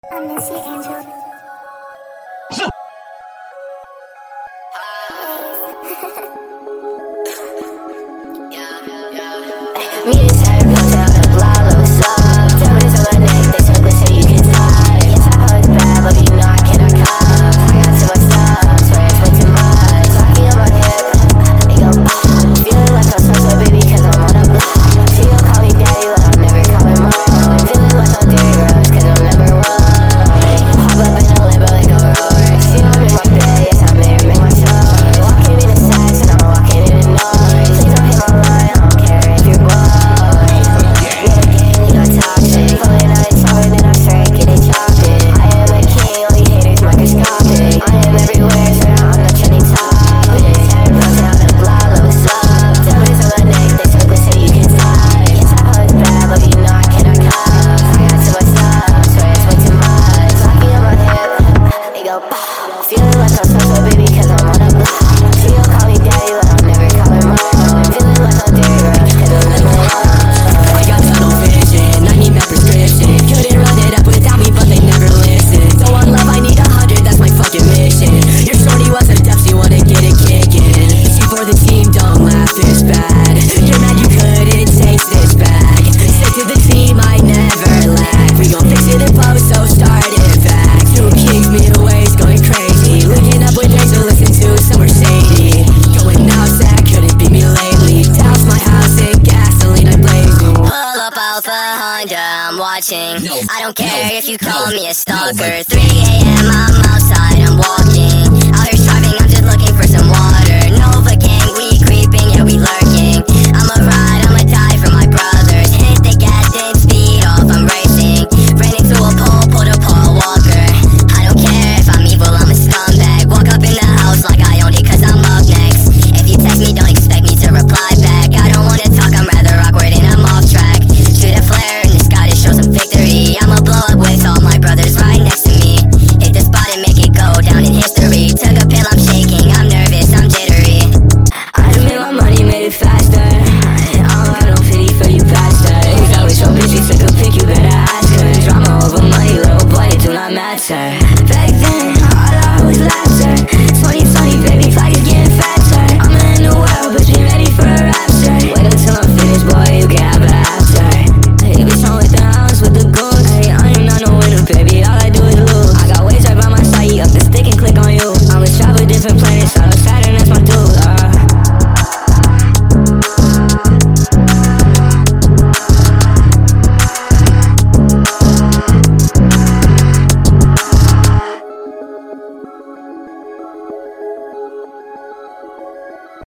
I miss you, Angel. Me and Sarah built out a block of stuff. Tell me to my neck, they took so you can fly. Yes, I know it's bad, but you know I cannot come. I got too much stuff, swear it's way too much. Talking on my hip, they go feeling like I'm such a baby cause I'm on a block. She gon' call me daddy, but I'll never call her mom. Feeling like I'm Derrick Rose cause I'm number one. Hop up in a Lambo like a Rolex. She don't make my bed, yes I'm there, make my show. Walking in the sex and I'm walking in the noise. Please don't hit my line, I don't care if you're boy. Feeling like I'm such a baby cause I'm on a block. She gon' call me daddy but I'll never call her mom. Feeling like I'm Derrick Rose cause I'm number one. I got tunnel vision, I need that prescription. Couldn't run it up without me but they never listen. So on love I need 100, that's my fucking mission. Your shorty was a depth, she wanna get it kicking. She for the team, don't laugh, it's bad. You're mad you couldn't taste this bag. Stick to the team, I never lack. We gon' fix it in post, so start it back. Two kings, me away, going crazy. Linking up with Drake to listen to some Mercedes. Going outside, couldn't beat me lately. Douse my house in gasoline, I'm blazing. Pull up Alpha Honda, I'm watching. I don't care if you call me a stalker. 3 a.m. I'm outside, I'm walking. Out here striving, I'm just looking for some water. Nova gang, we creeping, yeah we lurking. I'ma ride, I'ma die for my brothers. Hit the gas, then speed off, I'm racing. Ran into a pole, pulled a Paul Walker. I don't care if I'm evil, I'm a scumbag. Walk up in the house like I owned it cause I'm up next. If you text me, don't expect me to reply back. I don't wanna talk, I'm rather awkward and I'm off track. Shoot a flare in the sky to show some victory. I'ma blow up with all my brothers right next to me. Hit the spot and make it go down in history. Took a pill, I'm shaking, I'm nervous, I'm jittery. I done made my money, made it faster. I don't got no pity for you bastards. Always so busy, took a pic, you better ask her. Drama over money, little boy, it do not matter.